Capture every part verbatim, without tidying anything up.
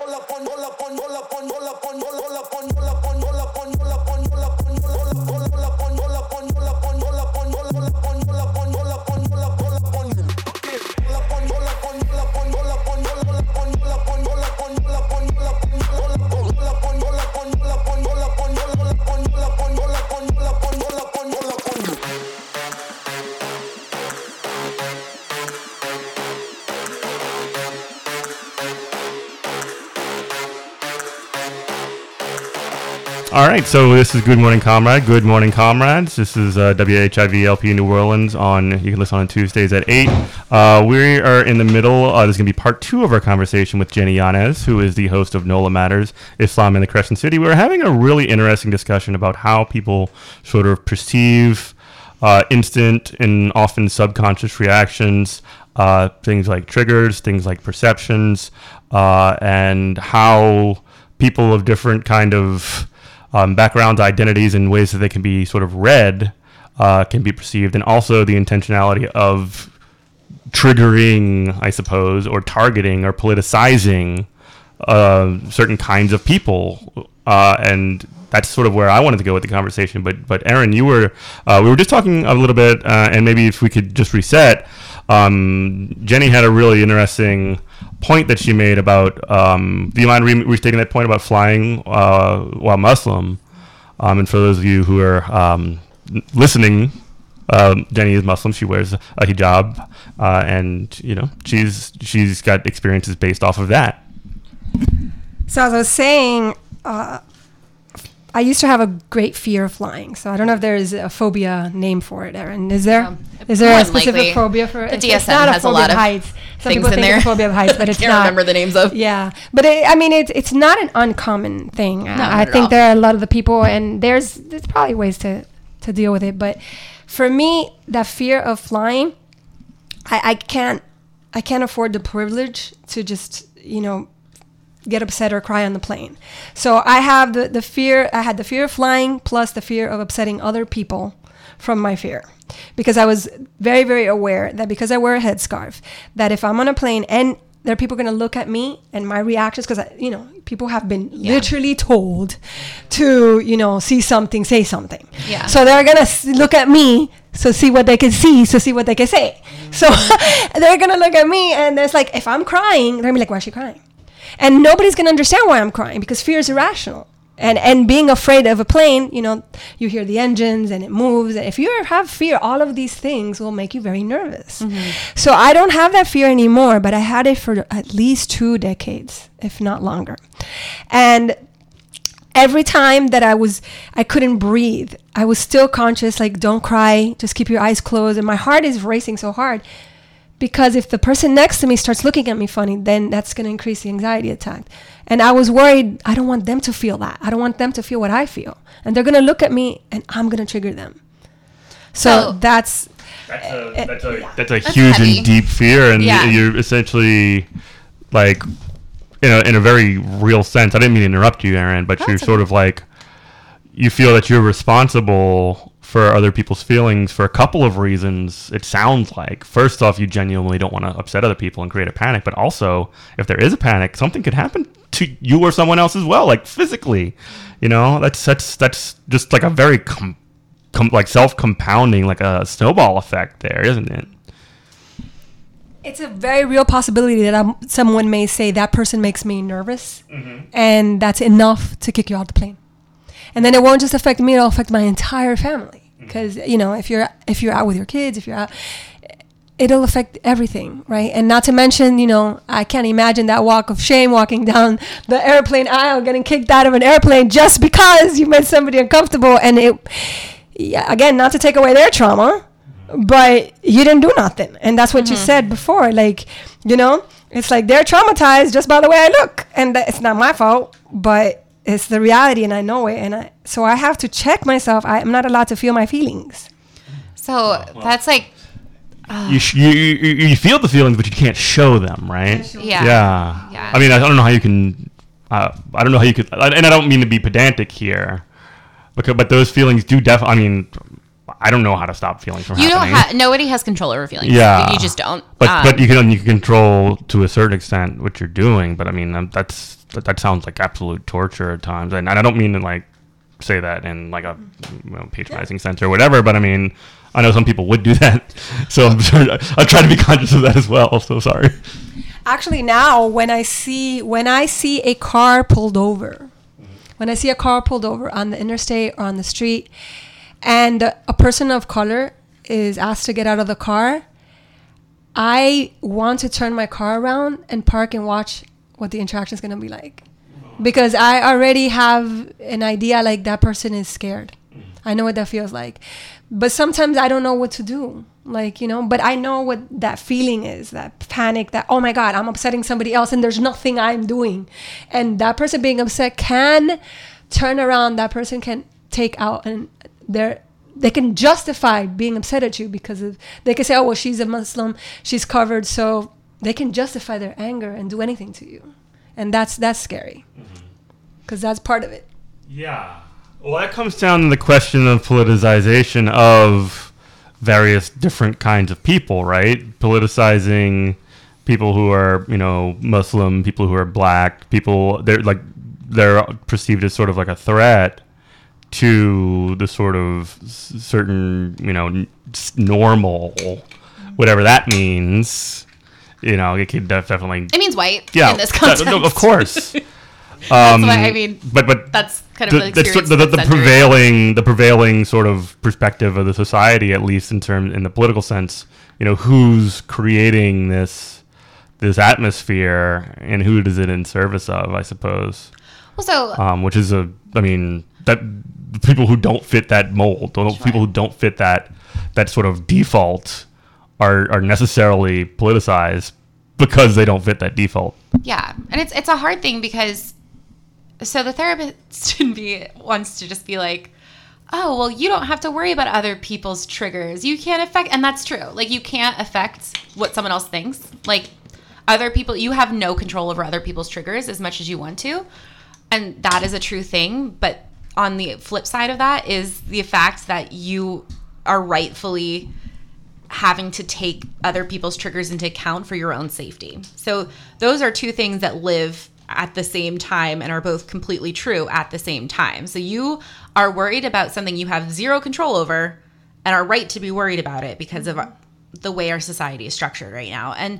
All right, so this is Good Morning Comrade. Good morning, comrades. This is uh, W H I V L P New Orleans. On you can listen on Tuesdays at eight. Uh, we are in the middle. Uh, this is going to be part two of our conversation with Jenny Yanez, who is the host of NOLA Matters, Islam in the Crescent City. We were having a really interesting discussion about how people sort of perceive uh, instant and often subconscious reactions, uh, things like triggers, things like perceptions, uh, and how people of different kind of Um, backgrounds, identities, and ways that they can be sort of read uh, can be perceived, and also the intentionality of triggering, I suppose, or targeting or politicizing uh, certain kinds of people. Uh, and that's sort of where I wanted to go with the conversation. But, but Aaron, you were uh, we were just talking a little bit, uh, and maybe if we could just reset. Um, Jenny had a really interesting point that she made about, um, do you mind re- restating that point about flying uh, while Muslim? Um, and for those of you who are um, listening, uh, Jenny is Muslim. She wears a hijab, uh, and you know she's she's got experiences based off of that. So as I was saying, uh, I used to have a great fear of flying. So I don't know if there is a phobia name for it, Erin. Is there? Um, is there a specific likely. phobia for it? The D S M it's not has a, a lot of heights. Some people think it's a phobia of heights, but it's can't not. remember the names of. Yeah, but it, I mean, it's it's not an uncommon thing. No, I, I think all. there are a lot of the people, and there's there's probably ways to, to deal with it. But for me, that fear of flying, I, I can't I can't afford the privilege to just you know. get upset or cry on the plane. So I have the, the fear, I had the fear of flying plus the fear of upsetting other people from my fear. Because I was very, very aware that because I wear a headscarf, that if I'm on a plane and there are people going to look at me and my reactions, because, you know, people have been yeah. literally told to, you know, see something, say something. Yeah. So they're going to look at me, so see what they can see, so see what they can say. So they're going to look at me and it's like, if I'm crying, they're going to be like, why is she crying? And nobody's going to understand why I'm crying because fear is irrational. And and being afraid of a plane, you know, you hear the engines and it moves. And if you have fear, all of these things will make you very nervous. Mm-hmm. So I don't have that fear anymore, but I had it for at least two decades, if not longer. And every time that I was, I couldn't breathe, I was still conscious, like, don't cry, just keep your eyes closed. And my heart is racing so hard. Because if the person next to me starts looking at me funny, then that's going to increase the anxiety attack. And I was worried, I don't want them to feel that. I don't want them to feel what I feel. And they're going to look at me and I'm going to trigger them. So oh. that's... That's a, uh, that's a, yeah. that's a that's huge heavy. and deep fear. And yeah. you're essentially like, in a, in a very real sense, I didn't mean to interrupt you, Aaron, but that's you're sort okay. of like, you feel that you're responsible for other people's feelings for a couple of reasons. It sounds like, first off, you genuinely don't want to upset other people and create a panic, but also if there is a panic, something could happen to you or someone else as well, like physically, you know, that's that's that's just like a very com- com- like self-compounding, like a snowball effect there, isn't it? It's a very real possibility that I'm, someone may say that person makes me nervous, mm-hmm. and that's enough to kick you out the plane. And then it won't just affect me; it'll affect my entire family. Because you know, if you're if you're out with your kids, if you're out, it'll affect everything, right? And not to mention, you know, I can't imagine that walk of shame walking down the airplane aisle, getting kicked out of an airplane just because you made somebody uncomfortable. And it, yeah, again, not to take away their trauma, but you didn't do nothing. And that's what mm-hmm. you said before. Like, you know, it's like they're traumatized just by the way I look, and that, it's not my fault, but it's the reality, and I know it, and I, so I have to check myself. I, I'm not allowed to feel my feelings. So well, that's like... Uh, you, sh- you, you you feel the feelings, but you can't show them, right? Yeah. Yeah. yeah. I mean, I don't know how you can... Uh, I don't know how you could... And I don't mean to be pedantic here, because, but those feelings do definitely... I mean, I don't know how to stop feelings from you happening. don't have nobody has control over feelings. Yeah, you just don't. But um, but you can you can control to a certain extent what you're doing. But I mean um, that's that, that sounds like absolute torture at times, and, and I don't mean to like say that in like a you know, patronizing sense or whatever. But I mean I know some people would do that, so I'm sorry, I try to be conscious of that as well. So sorry. Actually, now when I see when I see a car pulled over, when I see a car pulled over on the interstate or on the street, and a person of color is asked to get out of the car, I want to turn my car around and park and watch what the interaction is going to be like, because I already have an idea like that person is scared. I know what that feels like, but sometimes I don't know what to do. Like, you know, but I know what that feeling is, that panic, that, oh my God, I'm upsetting somebody else and there's nothing I'm doing. And that person being upset can turn around. That person can take out and they're, they can justify being upset at you because of, they can say, oh, well, she's a Muslim, she's covered. So they can justify their anger and do anything to you. And that's, that's scary because mm-hmm. that's part of it. Yeah. Well, that comes down to the question of politicization of various different kinds of people, right? Politicizing people who are, you know, Muslim, people who are black, people they're like they're perceived as sort of like a threat to the sort of s- certain, you know, n- normal, whatever that means. You know, it could def- definitely. It means white. Yeah, in this context. That, no, of course. Um, that's what I mean, but but that's kind of the, the, the, the, the prevailing the prevailing sort of perspective of the society, at least in terms in the political sense. You know, who's creating this this atmosphere and who is it in service of? I suppose. Well, so um, which is a, I mean, that people who don't fit that mold, sure. people who don't fit that that sort of default, are are necessarily politicized because they don't fit that default. Yeah, and it's it's a hard thing because. So the therapist in me wants to just be like, oh, well, you don't have to worry about other people's triggers. You can't affect, and that's true. Like, you can't affect what someone else thinks. Like, other people, you have no control over other people's triggers as much as you want to. And that is a true thing. But on the flip side of that is the fact that you are rightfully having to take other people's triggers into account for your own safety. So those are two things that live at the same time and are both completely true at the same time. So you are worried about something you have zero control over and are right to be worried about it because of the way our society is structured right now. And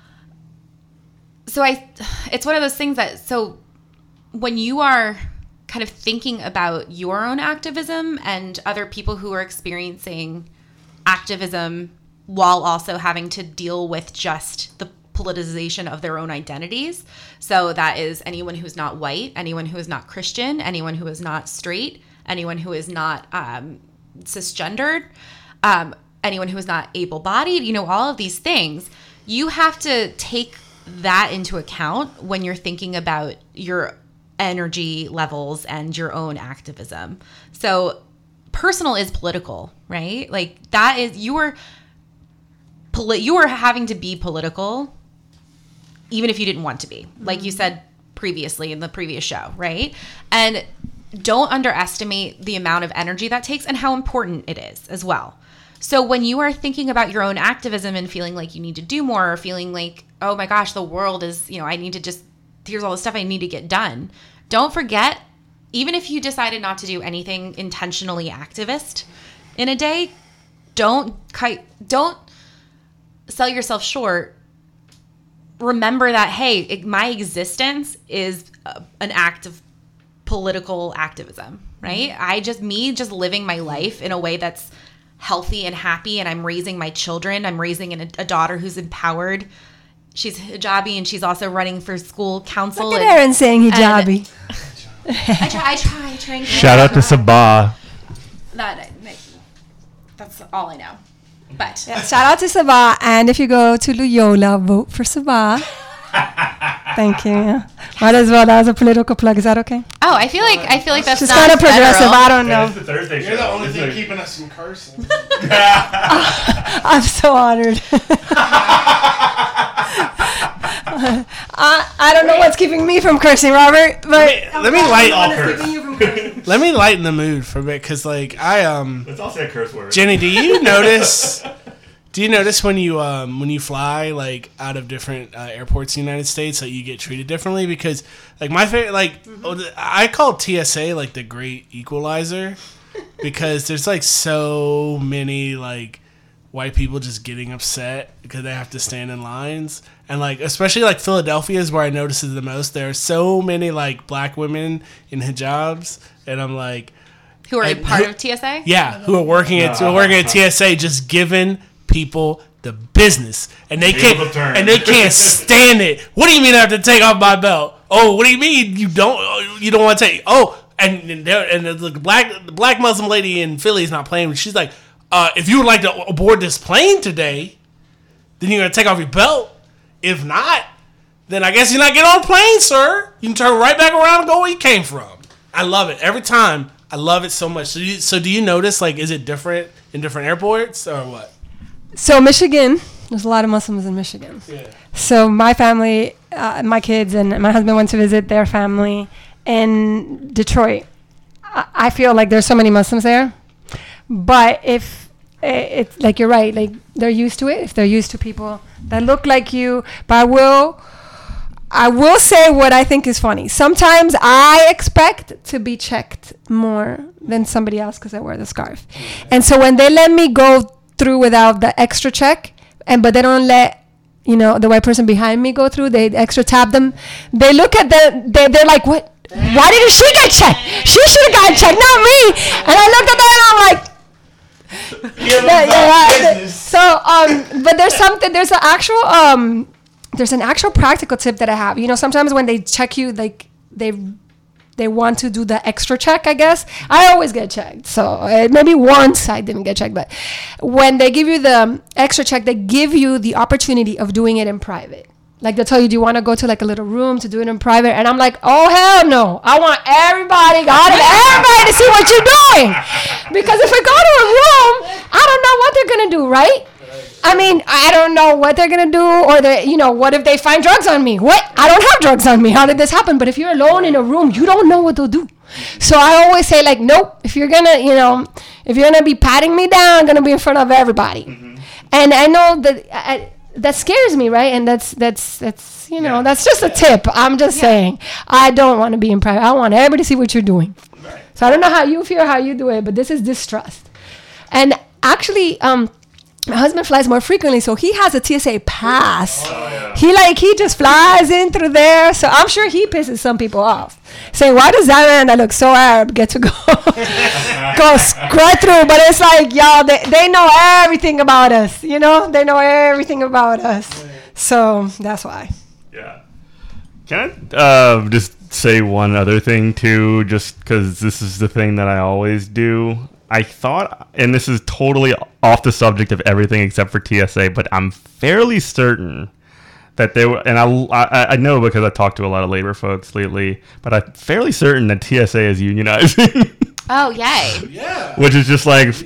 so I, it's one of those things that, so when you are kind of thinking about your own activism and other people who are experiencing activism while also having to deal with just the politicization of their own identities. So that is anyone who's not white, anyone who is not Christian, anyone who is not straight, anyone who is not um, cisgendered, um, anyone who is not able-bodied, you know, all of these things. You have to take that into account when you're thinking about your energy levels and your own activism. So personal is political, right? Like that is, you are, poli- you are having to be political even if you didn't want to be, like you said previously in the previous show, right? And don't underestimate the amount of energy that takes and how important it is as well. So when you are thinking about your own activism and feeling like you need to do more, or feeling like, oh my gosh, the world is, you know, I need to just, here's all the stuff I need to get done. Don't forget, even if you decided not to do anything intentionally activist in a day, don't don't sell yourself short. Remember that, hey, it, my existence is a, an act of political activism, right? Mm-hmm. I just, me just living my life in a way that's healthy and happy, and I'm raising my children. I'm raising an, a daughter who's empowered. She's hijabi, and she's also running for school council. Look at Erin saying hijabi. I try, I try, I try. And Shout out to Sabah. That, that's all I know. But yeah, shout out to Sabah, and if you go to Loyola, vote for Sabah. Thank you. Yeah. Might as well. That was a political plug. Is that okay? Oh, I feel like I feel like that's She's not kind of progressive. federal. I don't know. Yeah, the Thursday You're show. the only It's thing like, keeping us from cursing. I'm so honored. I, I don't know what's keeping me from cursing, Robert. But Let me, let me lighten. curse. keeping you from cursing. Let me lighten the mood for a bit, because like I um. Let's all say a curse word. Jenny, do you notice? Do you notice when you um when you fly like out of different uh, airports in the United States that you get treated differently? Because like my favorite, like mm-hmm. I call T S A like the great equalizer, because there's like so many like white people just getting upset because they have to stand in lines, and like especially like Philadelphia is where I notice it the most. There are so many like black women in hijabs, and I'm like, Who are I- a part who- of T S A? yeah, who are working at who are working at T S A, just giving people the business, and they Tables can't have turned. and they can't stand it. What do you mean I have to take off my belt? Oh, what do you mean you don't you don't want to take? Oh, and and, there, and the black the black Muslim lady in Philly is not playing. She's like, uh, if you would like to board this plane today, then you're gonna take off your belt. If not, then I guess you're not getting on a plane, sir. You can turn right back around and go where you came from. I love it every time. I love it so much. So, you, so do you notice, like, is it different in different airports or what? So Michigan, there's a lot of Muslims in Michigan. Yeah. So my family, uh, my kids and my husband went to visit their family in Detroit. I, I feel like there's so many Muslims there, but if it's like you're right, like they're used to it. If they're used to people that look like you, but I will. I will say what I think is funny. Sometimes I expect to be checked more than somebody else because I wear the scarf. And so when they let me go through without the extra check, and but they don't let, you know, the white person behind me go through, they extra tap them, they look at the, they, they're like, what? Why didn't she get checked? She should have gotten checked, not me. And I looked at that and I'm like, yeah, yeah, yeah. So, um, but there's something, there's an actual, um, there's an actual practical tip that I have. You know, sometimes when they check you, like they they want to do the extra check, I guess. I always get checked. So uh, maybe once I didn't get checked, but when they give you the extra check, they give you the opportunity of doing it in private. Like they'll tell you, do you want to go to like a little room to do it in private? And I'm like, oh, hell no. I want everybody, God, and everybody to see what you're doing. Because if we go to a room, I don't know what they're going to do, right? I mean, I don't know what they're going to do, or they, you know, what if they find drugs on me? What? I don't have drugs on me. How did this happen? But if you're alone in a room, you don't know what they'll do. So I always say, like, nope, if you're going to, you know, if you're going to be patting me down, I'm going to be in front of everybody. Mm-hmm. And I know that I, that scares me, right? And that's, that's, that's, you know, yeah. that's just a tip. I'm just yeah. saying, I don't want to be in private. I want everybody to see what you're doing. Right. So I don't know how you feel, how you do it, but this is distrust. And actually, um, my husband flies more frequently, so he has a T S A pass. Oh, yeah. He like he just flies in through there, so I'm sure he pisses some people off, saying, "Why does that man that looks so Arab get to go go right through?" But it's like, y'all, they they know everything about us, you know, they know everything about us, so that's why. Yeah. Can I uh, just say one other thing too, just because this is the thing that I always do. I thought, and this is totally off the subject of everything except for T S A, but I'm fairly certain that they were, and I, I, I know because I've talked to a lot of labor folks lately, but I'm fairly certain that T S A is unionizing. Oh, yay. Yeah. Which is just like,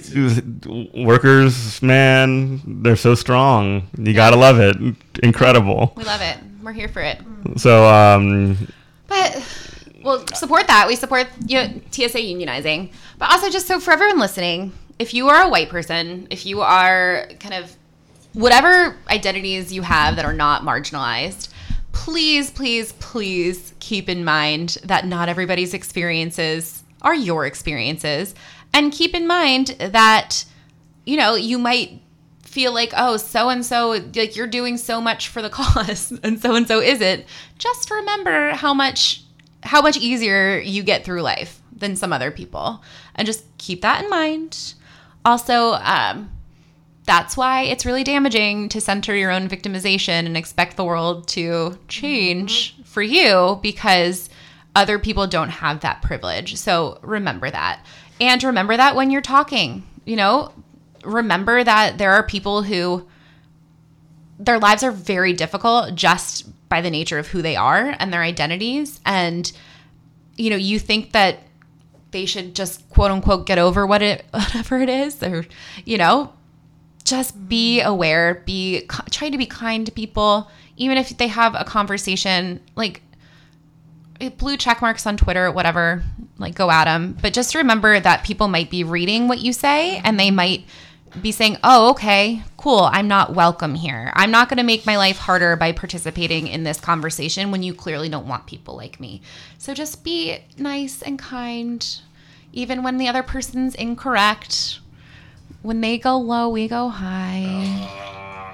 workers, man, they're so strong. You gotta love it. Incredible. We love it. We're here for it. So, um... But... Well, support that. We support you know, T S A unionizing. But also just so for everyone listening, if you are a white person, if you are kind of whatever identities you have that are not marginalized, please, please, please keep in mind that not everybody's experiences are your experiences. And keep in mind that, you know, you might feel like, oh, so-and-so, like you're doing so much for the cause and so-and-so isn't. Just remember how much... how much easier you get through life than some other people. And just keep that in mind. Also, um, that's why it's really damaging to center your own victimization and expect the world to change mm-hmm. for you because other people don't have that privilege. So remember that. And remember that when you're talking, you know, remember that there are people who their lives are very difficult just by the nature of who they are and their identities. And, you know, you think that they should just quote unquote get over what it, whatever it is, or, you know, just be aware, be, try to be kind to people, even if they have a conversation, like blue check marks on Twitter, whatever, like go at them. But just remember that people might be reading what you say and they might be saying, oh, okay, cool, I'm not welcome here. I'm not going to make my life harder by participating in this conversation when you clearly don't want people like me. So just be nice and kind, even when the other person's incorrect. When they go low, we go high.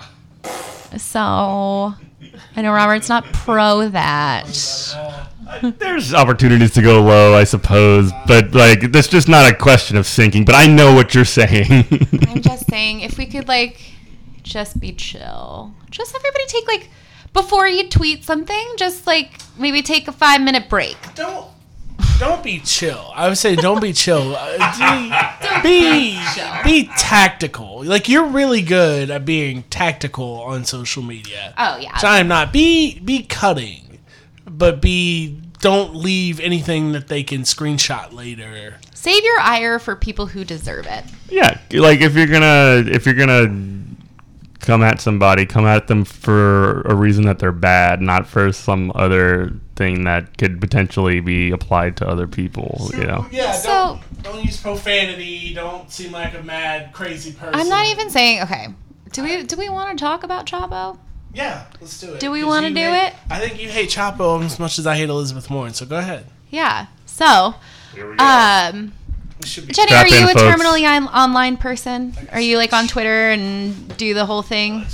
So I know Robert's not pro that. There's opportunities to go low, I suppose, but like that's just not a question of sinking. But I know what you're saying. I'm just saying, if we could like just be chill, just everybody take like before you tweet something, just like maybe take a five minute break. Don't don't be chill. I would say don't be chill. Uh, be be tactical. Like you're really good at being tactical on social media. Oh yeah. So I'm not. Be be cutting, but be don't leave anything that they can screenshot later. Save your ire for people who deserve it. Yeah, like if you're gonna if you're gonna come at somebody, come at them for a reason that they're bad, not for some other thing that could potentially be applied to other people. You know. Yeah. So don't, don't use profanity. Don't seem like a mad, crazy person. I'm not even saying. Okay. Do we do we want to talk about Chapo? Yeah, let's do it. Do we 'Cause wanna you do hate- it? I think you hate Chapo as much as I hate Elizabeth Warren. So go ahead. Yeah. So, um, We should be. Jenny, Strap are you in, a folks. terminally on- online person? Are you like on Twitter and do the whole thing?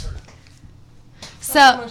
So,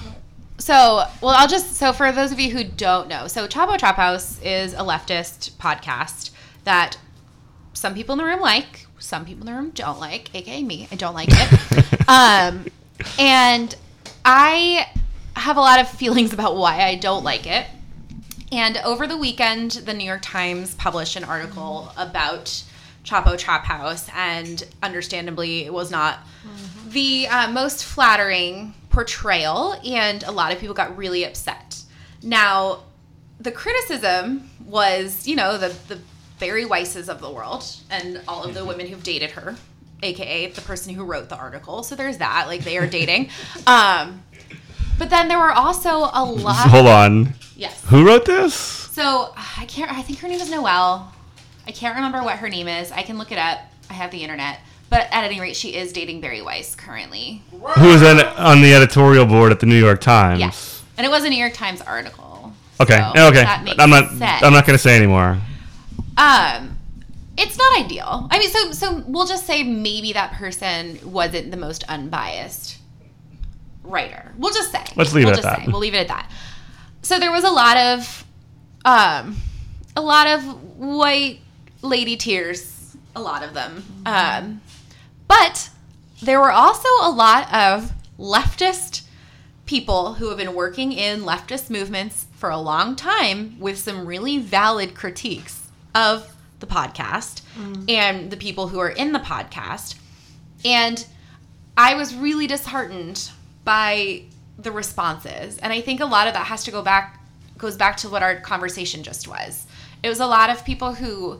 so well, I'll just so for those of you who don't know, so Chapo Trap House is a leftist podcast that some people in the room like, some people in the room don't like, aka me. I don't like it. um, and I have a lot of feelings about why I don't like it. And over the weekend, the New York Times published an article about Chapo Trap House, and understandably, it was not mm-hmm. the uh, most flattering portrayal, and a lot of people got really upset. Now, the criticism was, you know, the, the Bari Weisses of the world, and all of the women who've dated her, aka the person who wrote the article. So there's that, like they are dating. Um, but then there were also a lot. Hold on. Yes. Who wrote this? So I can't. I think her name is Noelle. I can't remember what her name is. I can look it up. I have the internet. But at any rate, she is dating Bari Weiss currently. Who is on, on the editorial board at the New York Times? Yes. And it was a New York Times article. Okay. So okay. That makes I'm not. sense. I'm not going to say anymore. Um, it's not ideal. I mean, so so we'll just say maybe that person wasn't the most unbiased writer. We'll just say. Let's leave we'll it at just that. Say. We'll leave it at that. So there was a lot of, um, a lot of white lady tears. A lot of them. Um, but there were also a lot of leftist people who have been working in leftist movements for a long time with some really valid critiques of the podcast mm. and the people who are in the podcast. And I was really disheartened by the responses. And I think a lot of that has to go back, goes back to what our conversation just was. It was a lot of people who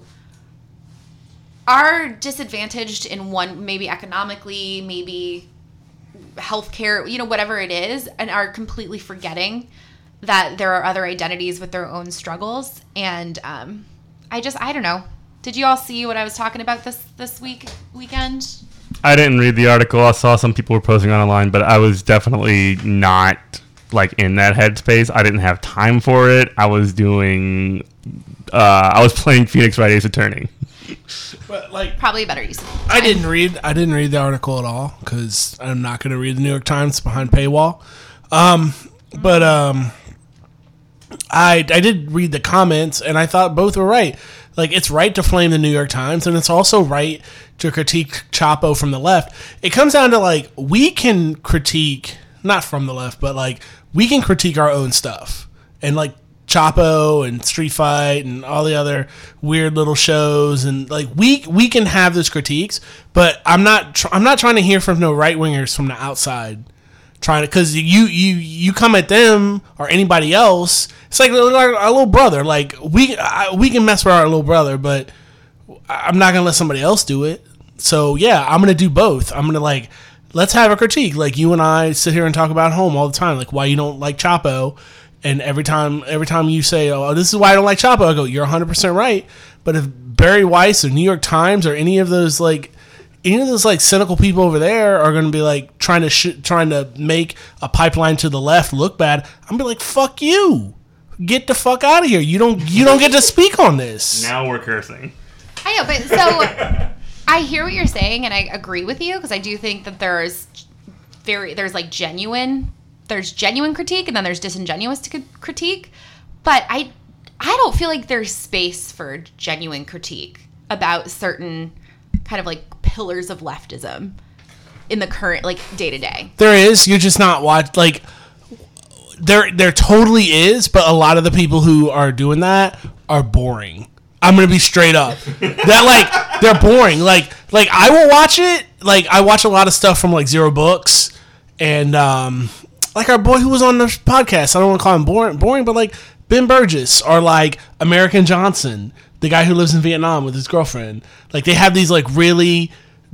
are disadvantaged in one, maybe economically, maybe healthcare, you know, whatever it is, and are completely forgetting that there are other identities with their own struggles. And um, I just, I don't know. Did you all see what I was talking about this this week weekend? I didn't read the article. I saw some people were posting on online, but I was definitely not like in that headspace. I didn't have time for it. I was doing, uh, I was playing Phoenix Wright Ace Attorney. But like, Probably a better use of time. I didn't read. I didn't read the article at all because I'm not going to read the New York Times behind paywall. Um, but um, I I did read the comments, and I thought both were right. Like, it's right to flame the New York Times, and it's also right to critique Chapo from the left. It comes down to, like, we can critique, not from the left, but, like, we can critique our own stuff. And, like, Chapo and Street Fight and all the other weird little shows, and, like, we we can have those critiques, but I'm not tr- I'm not trying to hear from no right-wingers from the outside. Trying to, because you, you you come at them or anybody else, it's like our, our little brother. Like we I, we can mess with our little brother, but I'm not gonna let somebody else do it. So yeah, I'm gonna do both. I'm gonna like let's have a critique. Like you and I sit here and talk about home all the time, like why you don't like Chapo. And every time, every time you say, "Oh, this is why I don't like Chapo," I go, "You're one hundred percent right." But if Barry Weiss or New York Times or any of those like, any of those like cynical people over there are going to be like trying to sh- trying to make a pipeline to the left look bad, I'm gonna be like, "Fuck you, get the fuck out of here. You don't, you don't get to speak on this." Now we're cursing. I know, but so I hear what you're saying, and I agree with you because I do think that there's very there's like genuine. There's genuine critique and then there's disingenuous critique, but I I don't feel like there's space for genuine critique about certain kind of like pillars of leftism in the current like day to day. There is, you're just not watch like there there totally is, but a lot of the people who are doing that are boring. I'm gonna be straight up. That like they're boring. Like like I will watch it. Like I watch a lot of stuff from like Zero Books and um like our boy who was on the podcast. I don't want to call him boring, boring, but like Ben Burgess or like American Johnson, the guy who lives in Vietnam with his girlfriend. Like they have these like really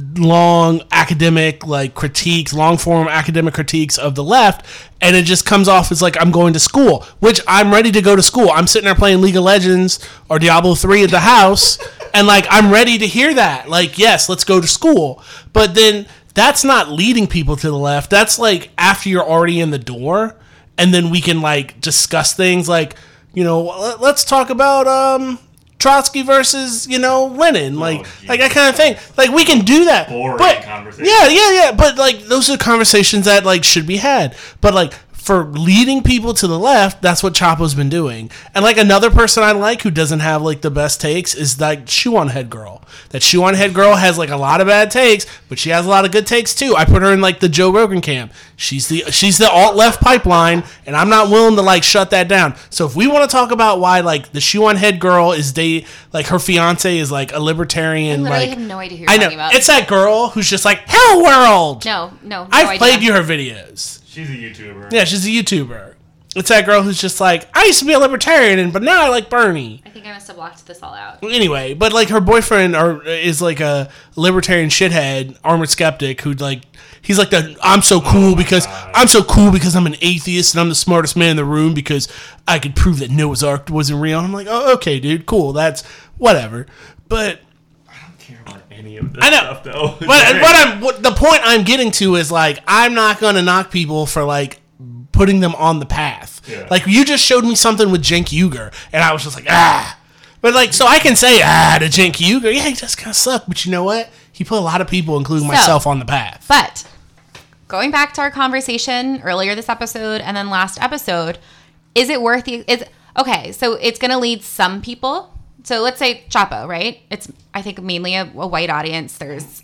long academic like critiques, long form academic critiques of the left, and it just comes off as like I'm going to school, which I'm ready to go to school. I'm sitting there playing League of Legends or Diablo three at the house, and like I'm ready to hear that. Like, yes, let's go to school. But then that's not leading people to the left. That's like after you're already in the door, and then we can like discuss things like, you know, let's talk about um, Trotsky versus, you know, Lenin, like oh, like that kind of thing. Like we can do that. Boring but, conversation. Yeah, yeah, yeah. But like those are conversations that like should be had. But like for leading people to the left, that's what Chapo's been doing. And like another person I like who doesn't have like the best takes is like Shoe on Head Girl. That Shoe on Head Girl has like a lot of bad takes, but she has a lot of good takes too. I put her in like the Joe Rogan camp. She's the she's the alt left pipeline, and I'm not willing to like shut that down. So if we want to talk about why like the Shoe on Head Girl is they like her fiance is like a libertarian, I literally like have no idea who you're I know talking about. it's that girl who's just like Hell World. No, no, no I've idea. played you her videos. She's a YouTuber. Yeah, she's a YouTuber. It's that girl who's just like, I used to be a libertarian, but now I like Bernie. I think I must have blocked this all out. Anyway, but like her boyfriend or is like a libertarian shithead, armored skeptic, who like he's like the I'm so cool because I'm so cool because I'm an atheist and I'm the smartest man in the room because I could prove that Noah's Ark wasn't real. I'm like, oh, okay, dude, cool, that's whatever. But I don't care about any of this I know. stuff, though. But what I'm what, the point I'm getting to is like I'm not gonna knock people for like putting them on the path. Yeah. Like you just showed me something with Cenk Uygur, and I was just like ah. But like so I can say ah to Cenk Uygur, yeah, he just kind of sucked. But you know what? He put a lot of people, including So, myself, on the path. But going back to our conversation earlier this episode and then last episode, is it worth the is okay, so it's gonna lead some people. So let's say Chapo, right? It's I think mainly a, a white audience. There's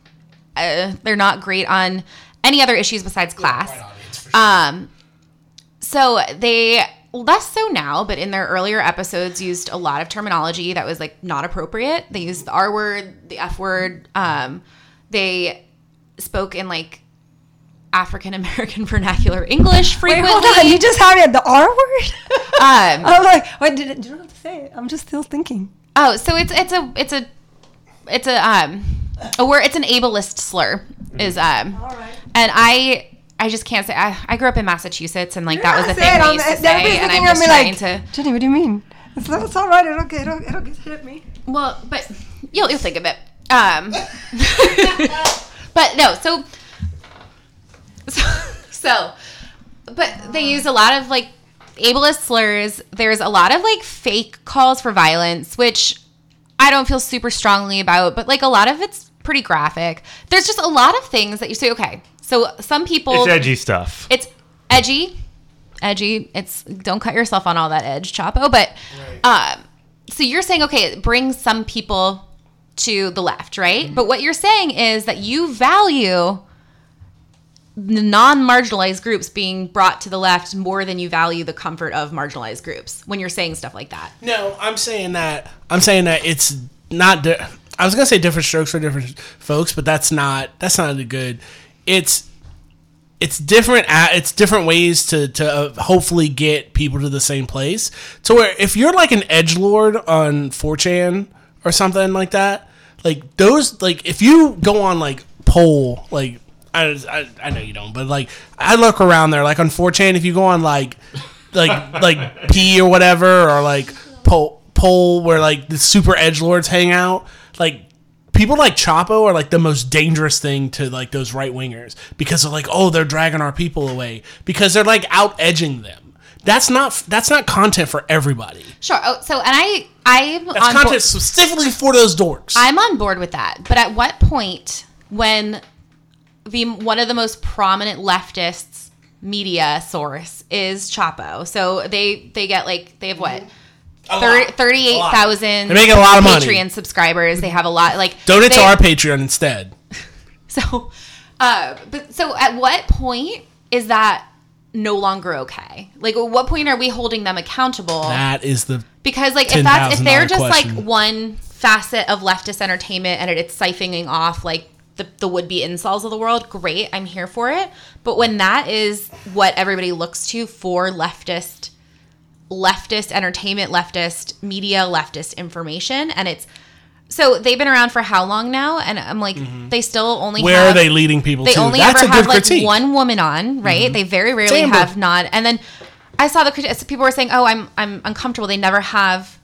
uh, they're not great on any other issues besides class. White audience, for sure. Um so they less so now, but in their earlier episodes used a lot of terminology that was like not appropriate. They used the R word, the F word. Um, they spoke in like African American vernacular English Wait, frequently. hold on. You just had it the R word? Um, I'm like, what did it, you don't have to say it. I'm just still thinking. oh, so it's it's a it's a it's a um a word. It's an ableist slur. Is um, All right. and I. I just can't say. I, I grew up in Massachusetts, and like that was the Say thing it we on used the- to say, everybody's and I'm looking at just me trying like, to. Jenny, what do you mean? It's, it's all right. It'll get, it'll, it'll get hit me. Well, but you'll you'll think of it. Um, but no, so, so so, but they use a lot of like ableist slurs. There's a lot of like fake calls for violence, which I don't feel super strongly about. But like a lot of it's pretty graphic. There's just a lot of things that you say. Okay, so some people It's edgy stuff. It's edgy, edgy. It's don't cut yourself on all that edge, Chapo. But um, so you're saying okay, it brings some people to the left, right? Mm-hmm. But what you're saying is that you value the non-marginalized groups being brought to the left more than you value the comfort of marginalized groups when you're saying stuff like that. No, I'm saying that. I'm saying that it's not. Di- I was gonna say different strokes for different folks, but that's not. That's not a good. It's. It's different. It's different ways to to uh, hopefully get people to the same place. So where if you're like an edgelord on four chan or something like that, like those, like if you go on like poll, like I, I, I know you don't, but like I look around there, like on four chan, if you go on like like like P or whatever, or like Pol, Pol where like the super edgelords hang out, like people like Chapo are like the most dangerous thing to like those right wingers because they're like, oh, they're dragging our people away because they're like out edging them. That's not that's not content for everybody. Sure. Oh, so and I I'm That's on content board. specifically for those dorks. I'm on board with that. But at what point when the one of the most prominent leftists media source is Chapo? So they they get like they have what? thirty-eight thousand They make a lot of money. Patreon subscribers. They have a lot like Donate they, to our Patreon instead. So uh but so at what point is that no longer okay? Like at what point are we holding them accountable? That is the Because like if that's if they're just question. like one facet of leftist entertainment and it, it's siphoning off like the, the would-be incels of the world, great, I'm here for it. But when that is what everybody looks to for leftist leftist entertainment, leftist media, leftist information, and it's so they've been around for how long now? And I'm like, mm-hmm. they still only where have, are they leading people they to? only That's ever a have good like critique. one woman on, right? Mm-hmm. They very rarely Same have with- not. And then I saw the criti- people were saying, "Oh, I'm I'm uncomfortable." They never have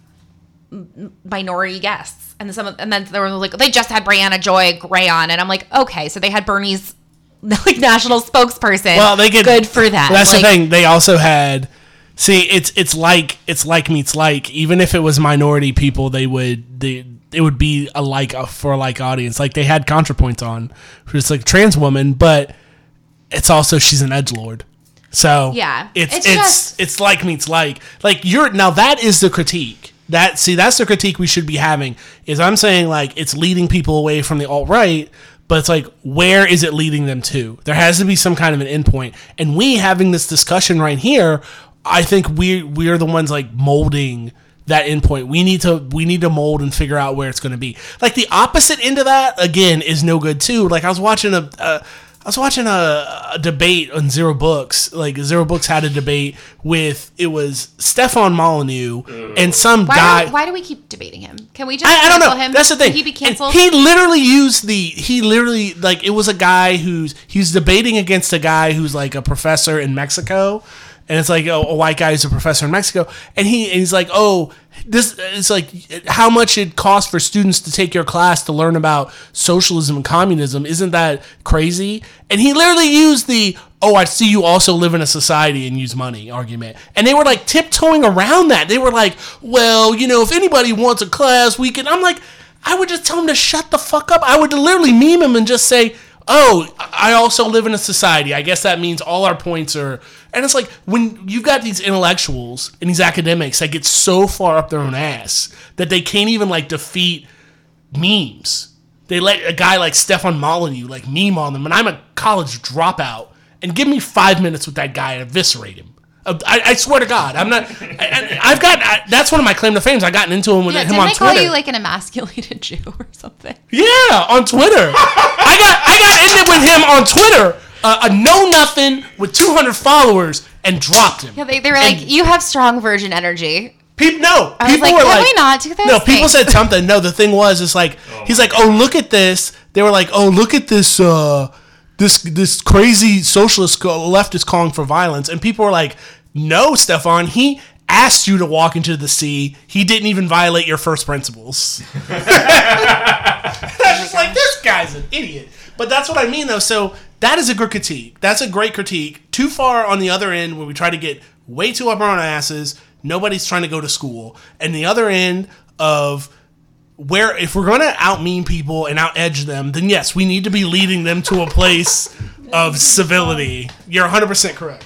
m- minority guests, and some of, and then they were like, they just had Brianna Joy Gray on, and I'm like, okay, so they had Bernie's like national spokesperson. Well, they get good for that. Well, that's like, the thing. They also had. See, it's it's like it's like meets like. Even if it was minority people, they would they it would be a like a, for a like audience. Like they had ContraPoint on, who's like a trans woman, but it's also she's an edgelord. So Yeah. it's It's it's just- it's like meets like. Like you're now that is the critique. That see that's the critique we should be having. Is I'm saying like it's leading people away from the alt right. But it's like, where is it leading them to? There has to be some kind of an endpoint. And we having this discussion right here, I think we we are the ones like molding that endpoint. We need to we need to mold and figure out where it's going to be. Like the opposite end of that again is no good too. Like I was watching a. a I was watching a, a debate on Zero Books. Like Zero Books had a debate with it was Stefan Molyneux and some why, guy. do, why do we keep debating him? Can we just I, I don't cancel know. him? That's the thing. Can he be canceled? And he literally used the. He literally like it was a guy who's he's debating against a guy who's like a professor in Mexico, and it's like a, a white guy who's a professor in Mexico, and he and he's like, oh, this it's like how much it costs for students to take your class to learn about socialism and communism. Isn't that crazy? And he literally used the oh, I see you also live in a society and use money argument. And they were like tiptoeing around that. They were like, well, you know, if anybody wants a class, we can. I'm like, I would just tell him to shut the fuck up. I would literally meme him and just say, oh, I also live in a society. I guess that means all our points are. And it's like when you've got these intellectuals and these academics that get so far up their own ass that they can't even like defeat memes. They let a guy like Stefan Molyneux like meme on them, and I'm a college dropout. And give me five minutes with that guy and eviscerate him. I, I swear to God, I'm not. I, I've got. I, that's one of my claim to fame. I gotten into him with yeah, him didn't on they call Twitter. you like an emasculated Jew or something? Yeah, on Twitter. I got I got in it with him on Twitter. Uh, a know nothing with two hundred followers and dropped him. Yeah, they, they were And like, you have strong version energy. People, no, I was people like, were can like, we not do this? no, people Thanks. said something. No, the thing was, it's like he's like, oh, look at this. They were like, oh, look at this. Uh, this this crazy socialist co- leftist calling for violence, and people were like, no, Stefan, he asked you to walk into the sea. He didn't even violate your first principles. I was just like, this guy's an idiot. But that's what I mean, though. So that is a good critique. That's a great critique. Too far on the other end where we try to get way too up our own asses. Nobody's trying to go to school. And the other end of where if we're going to out-meme people and out-edge them, then yes, we need to be leading them to a place of civility. You're one hundred percent correct.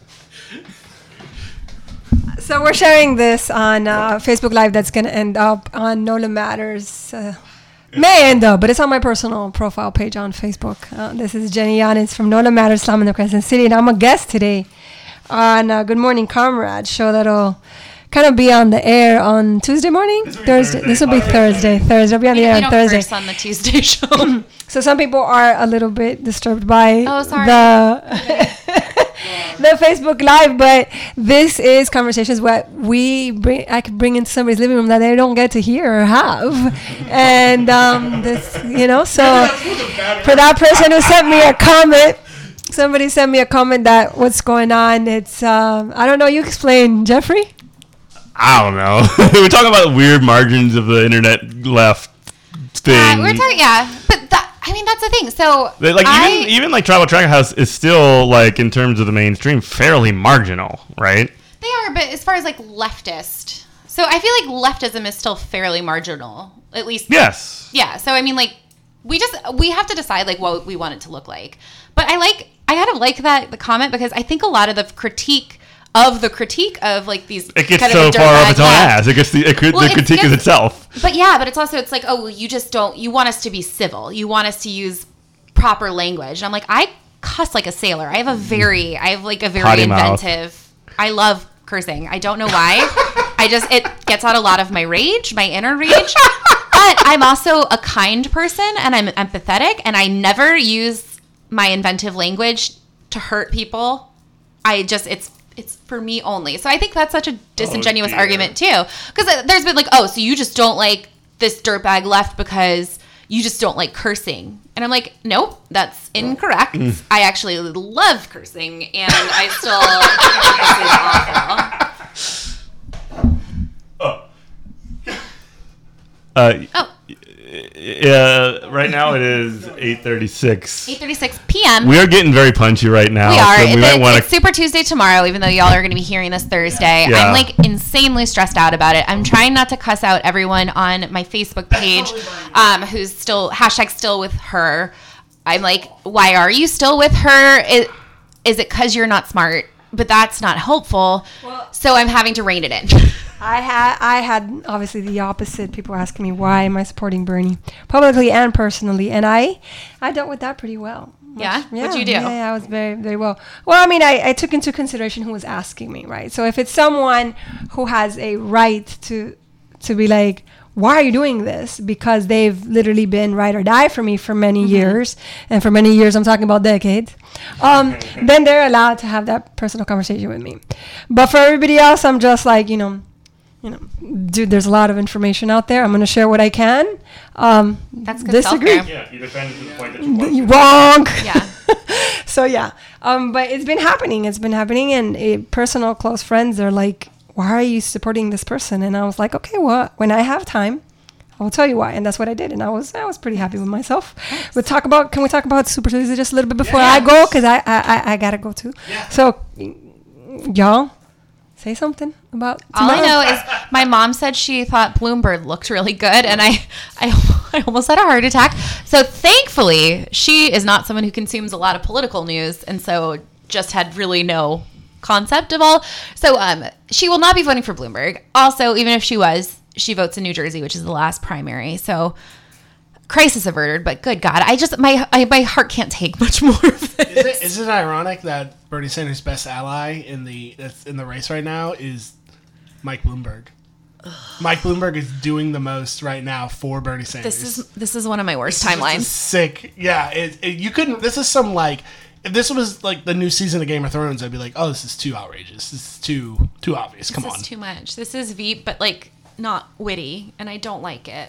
So we're sharing this on uh, Facebook Live. That's going to end up on Nola Matters. Uh, may end up, but it's on my personal profile page on Facebook. Uh, this is Jenny Yanis from Nola Matters, Slam in the Crescent City, and I'm a guest today on uh, Good Morning Comrade show that'll kind of be on the air on Tuesday morning, Thursday. This will be Thursday. Thursday. It'll be on We, the air we on don't Thursday. curse on the Tuesday show. So some people are a little bit disturbed by Oh, sorry. the the Facebook Live, but this is conversations where we bring, I can bring into somebody's living room that they don't get to hear or have. And um, this, you know, so for that person who sent me a comment, somebody sent me a comment that what's going on, it's, um, I don't know, you explain, Jeffrey? I don't know. We're talking about weird margins of the internet left thing. Uh, we're talking, yeah, but that, I mean, that's the thing. So, They- like I, even even like Tribal Track House is still like in terms of the mainstream fairly marginal, right? they are, but as far as like leftist, so I feel like leftism is still fairly marginal, at least. Yes. Yeah. So I mean, like, we just we have to decide like what we want it to look like. But I like I kind of like that the comment because I think a lot of the critique of the critique of like these It gets kind so of a far dirtbag off its own left. ass. It gets the, it, could Well, the it's critique is just- itself. But yeah, but it's also it's like, oh, well, you just don't you want us to be civil. You want us to use proper language. And I'm like, I cuss like a sailor. I have a very I have like a very Potty mouth. inventive. I love cursing. I don't know why. I just it gets out a lot of my rage, my inner rage. But I'm also a kind person and I'm empathetic and I never use my inventive language to hurt people. I just it's it's for me only. So I think that's such a disingenuous dear. argument too. Because there's been like, oh, so you just don't like this dirtbag left because you just don't like cursing. And I'm like, nope, that's incorrect. Mm. I actually love cursing and I still think this is awful. Uh, Oh, yeah. Right now it is eight thirty-six. eight thirty-six p.m. We are getting very punchy right now. We are. So we It's, might it's, want it's Super Tuesday tomorrow, even though y'all are going to be hearing this Thursday. Yeah. I'm like insanely stressed out about it. I'm trying not to cuss out everyone on my Facebook page um, who's still, hashtag still with her. I'm like, why are you still with her? Is, is it because you're not smart? But that's not helpful. Well- So I'm having to rein it in. I had I had obviously the opposite. People were asking me why am I supporting Bernie publicly and personally, and I I dealt with that pretty well. Much- Yeah? What'd you do? Yeah, yeah, I was very very well. Well, I mean, I, I took into consideration who was asking me, right? So if it's someone who has a right to to be like, why are you doing this? Because they've literally been ride or die for me for many Mm-hmm. years, and for many years I'm talking about decades. Um, then they're allowed to have that personal conversation with me. But for everybody else, I'm just like, you know. You know, dude, there's a lot of information out there. I'm going to share what I can. Um, That's good disagree. self-care. Yeah, you defend to the point that you want. You Wrong. Yeah. So yeah, um, but it's been happening. It's been happening, and uh, personal close friends are like, "Why are you supporting this person?" And I was like, "Okay, well, when I have time, I'll tell you why." And that's what I did, and I was I was pretty happy with myself. We'll talk about. Can we talk about Super Tuesday just a little bit before Yeah, I yeah. go? Because I, I I I gotta go too. Yeah. So, y'all, say something about. All I tomorrow. know is my mom said she thought Bloomberg looked really good, and I, I, I almost had a heart attack. So thankfully, she is not someone who consumes a lot of political news, and so just had really no concept of all. So um, she will not be voting for Bloomberg. Also, even if she was, she votes in New Jersey, which is the last primary. So crisis averted, but good God, I just my I, my heart can't take much more of this. Is it, is it ironic that Bernie Sanders' best ally in the that's in the race right now is Mike Bloomberg? Mike Bloomberg is doing the most right now for Bernie Sanders. This is this is one of my worst This is just a timelines. sick, yeah. It, it, you couldn't. This is some like. If this was like the new season of Game of Thrones, I'd be like, "Oh, this is too outrageous. This is too too obvious. Come This on." is too much. This is Veep, but like not witty, and I don't like it.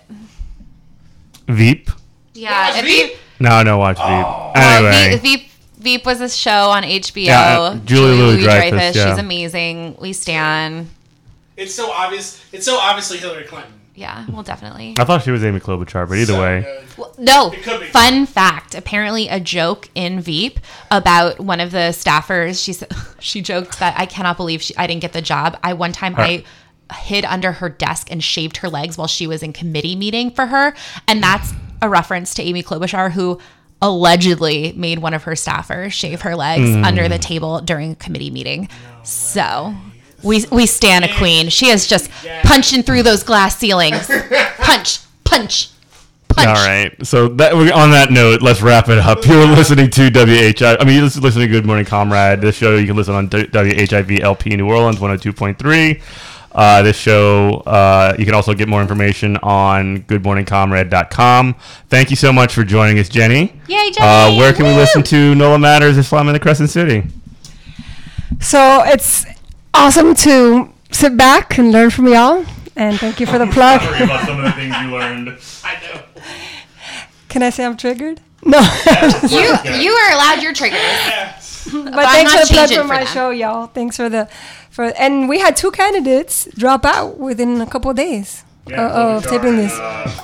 Veep? Yeah, watch if Veep? you- No, no, watch Veep. well, Anyway, Veep, Veep, Veep was a show on H B O. Yeah, uh, Julia Louis-Dreyfus, yeah. she's amazing. We stan. It's so obvious. It's so obviously Hillary Clinton. Yeah, well, definitely. I thought she was Amy Klobuchar, but either So way. good. Well, no, It could be. fun fact. Apparently, a joke in Veep about one of the staffers. She said she joked that I cannot believe she, I didn't get the job. I one time I hid under her desk and shaved her legs while she was in committee meeting for her, and that's a reference to Amy Klobuchar, who allegedly made one of her staffers shave her legs under the table during a committee meeting. So. We we stand a queen. She is just punching through those glass ceilings. Punch, punch, punch. All right. So that on that note, let's wrap it up. You're listening to W H I. I mean, you're listening to Good Morning Comrade. This show you can listen on W H I V L P New Orleans one oh two point three. Uh, this show, uh, you can also get more information on good morning comrade dot com. Thank you so much for joining us, Jenny. Yay, Jenny! Uh, where can we Woo! listen to Nola Matters Islam in the Crescent City? So it's awesome to sit back and learn from y'all. And thank you for the plug. Sorry about some of the things you learned. I know. Can I say I'm triggered? No. You you are allowed your triggers. But I'm thanks not for the plug changing for for my them. show, y'all. Thanks for the for and we had two candidates drop out within a couple of days uh, of taping this.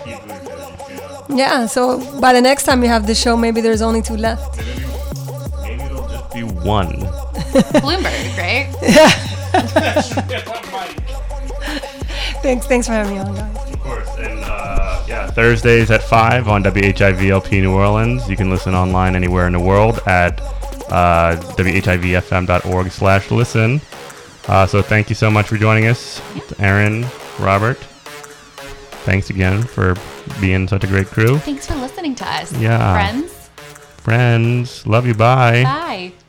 Yeah, so by the next time you have the show, maybe there's only two left. Maybe it'll just be one. Bloomberg, right? Thanks, thanks for having me on, guys. Of course. And uh, yeah, Thursdays at five on W H I V L P New Orleans. You can listen online anywhere in the world at uh, W H I V F M dot org slash listen. Uh, so thank you so much for joining us, Aaron, Robert. Thanks again for being such a great crew. Thanks for listening to us. Yeah. Friends. Friends, love you. Bye. Bye.